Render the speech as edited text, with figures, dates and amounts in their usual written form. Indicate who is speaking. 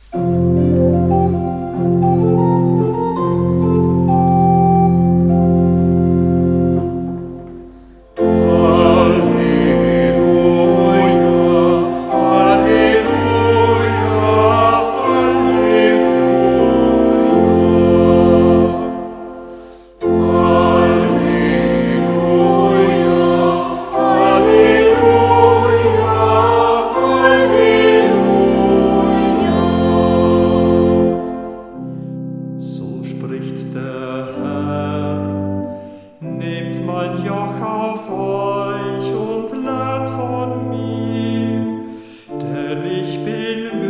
Speaker 1: Nehmt mein Joch auf euch und lernt von mir, denn ich bin